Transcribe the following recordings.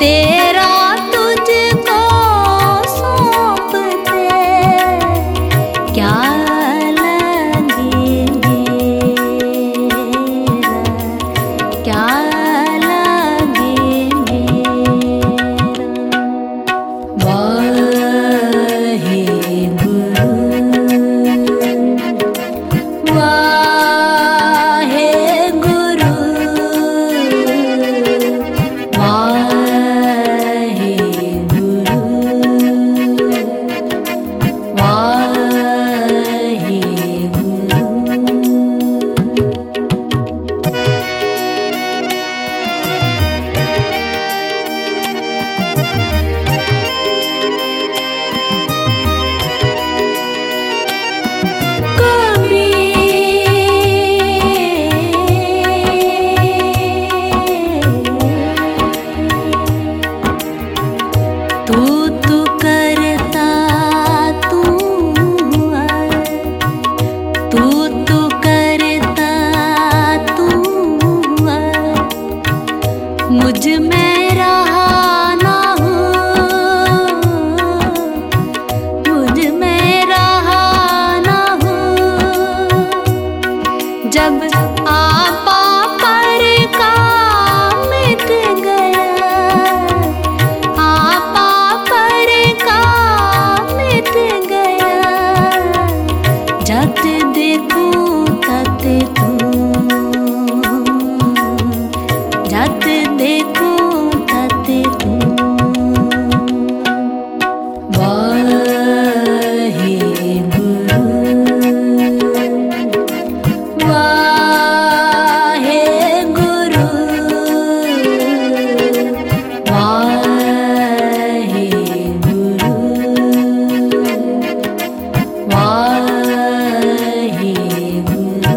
तेरा तुझको सौंपते क्या लगे मेरा, क्या लगे मेरा। वाहे गुरु, वाहे गुरु, वाहे गुरु, वाहे गुरु। तू करता तू हुआ, तू करता तू हुआ, मुझ में रहा ना हो, मुझ में रहा ना हो। जब आपा पर का मिट गया, आपा पर का मिट गया, जत देखूं तत तू, जत देखूं तत तू। वाहे गुरु, वाहे गुरु, वाहे गुरु, वाहे गुरु।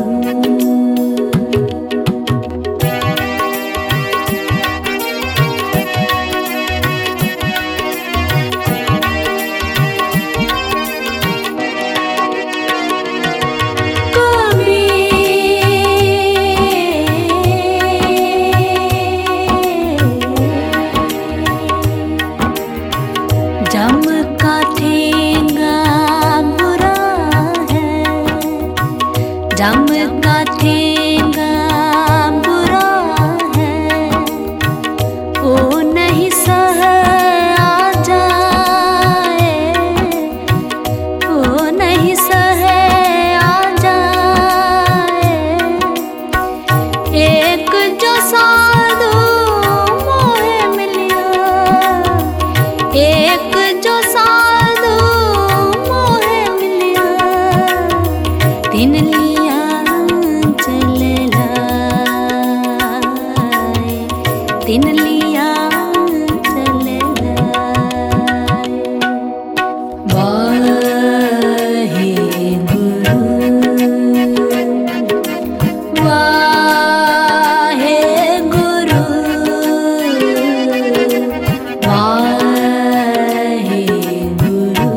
जम का ठेंगा बुरा है, जम का ठेंगा बुरा है, वो नहीं सह आ जाए, वो नहीं सह आ जाए। एक जो साधु मोहे मिलिया, एक जो साधु मोहे मिलिया, तिन लिया चल लाए, तिन लिया चल लाए। वाहे गुरु, वाहे गुरु, वाहे गुरु,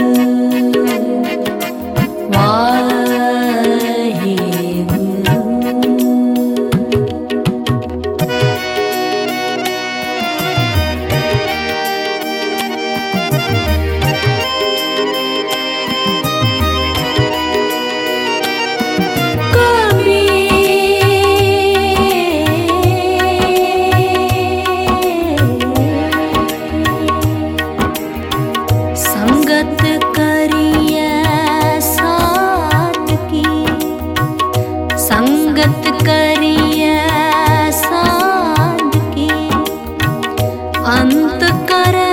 वाहे गुरु। संगत करिए साथ की, संगत करिए साथ की, अंत करे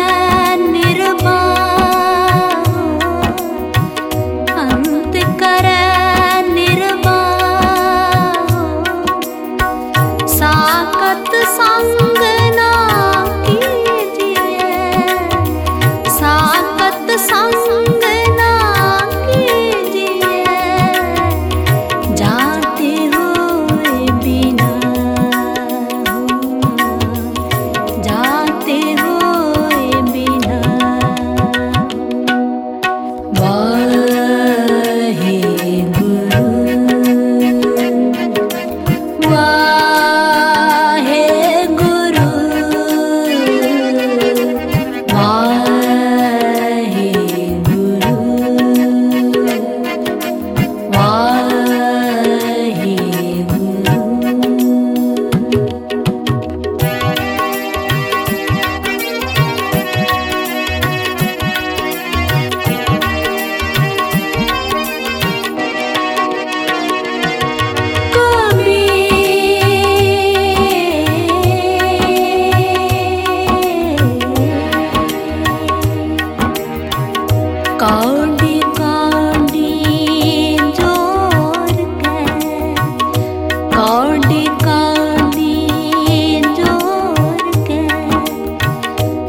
निर्वाह, अंत करे निर्वाह। साकत संग ना कीजिए, साकत संग ना कीजिए, जाते हुए बिना, जाते हुए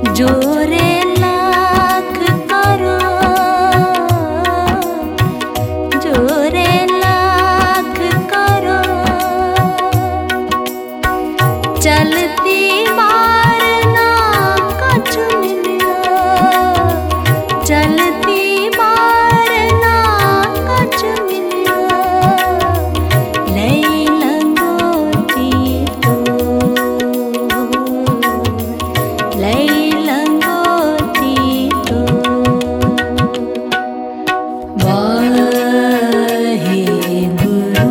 जोरे लाख करो, जोरे लाख करो, चलती बार ना कछु मिलो, चलती बार ना कछु मिलो, लई लंगोटी तो, लई लंगोटी तो। वाहे गुरु,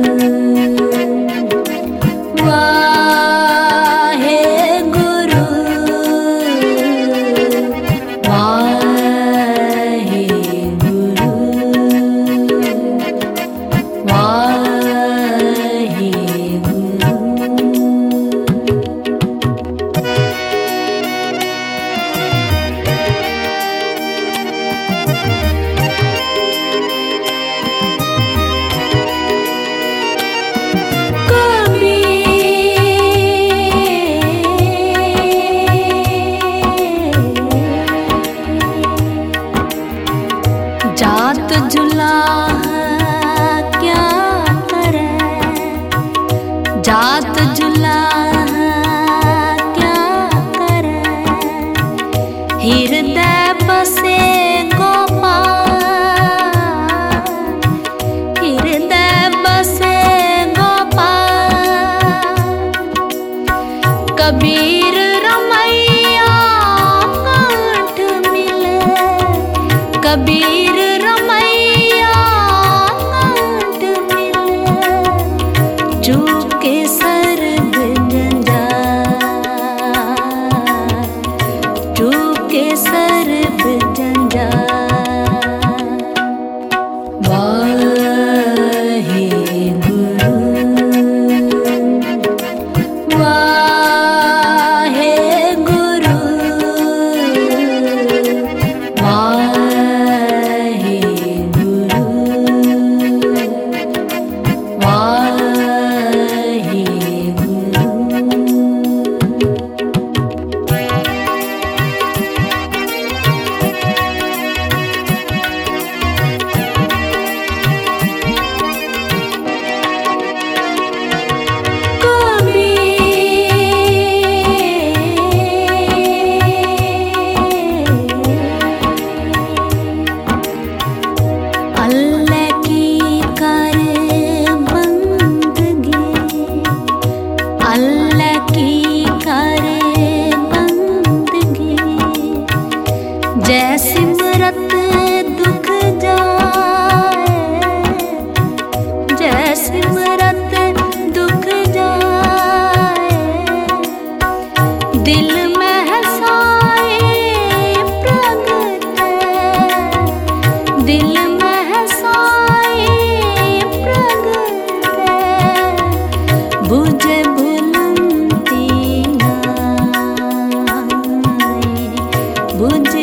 वाहे गुरु, वाहे गुरु, वाहे गुरु। जात जुलाह क्या करे, जात जुलाह क्या करे, हृदय बसे गोपाल, हृदय बसे गोपाल, कबीर रमैया कंठ मिले, कबीर रमैया कंठ मिले, चूके सर्ब जंजाल, चूके सर्ब जंजाल। वाहे गुरु, वाहे गुरु, वाहे गुरु, वाहे गुरु। अल्लाह की कर बंदगी, अल्लाह की कर बंदगी, जय सिमरत दुख जाए, जय सिमरत दुख जाए, दिल में हंसाए प्रगट, दिल में हंसाए प्रगट, बुझे बुलंदी नाई, बुझे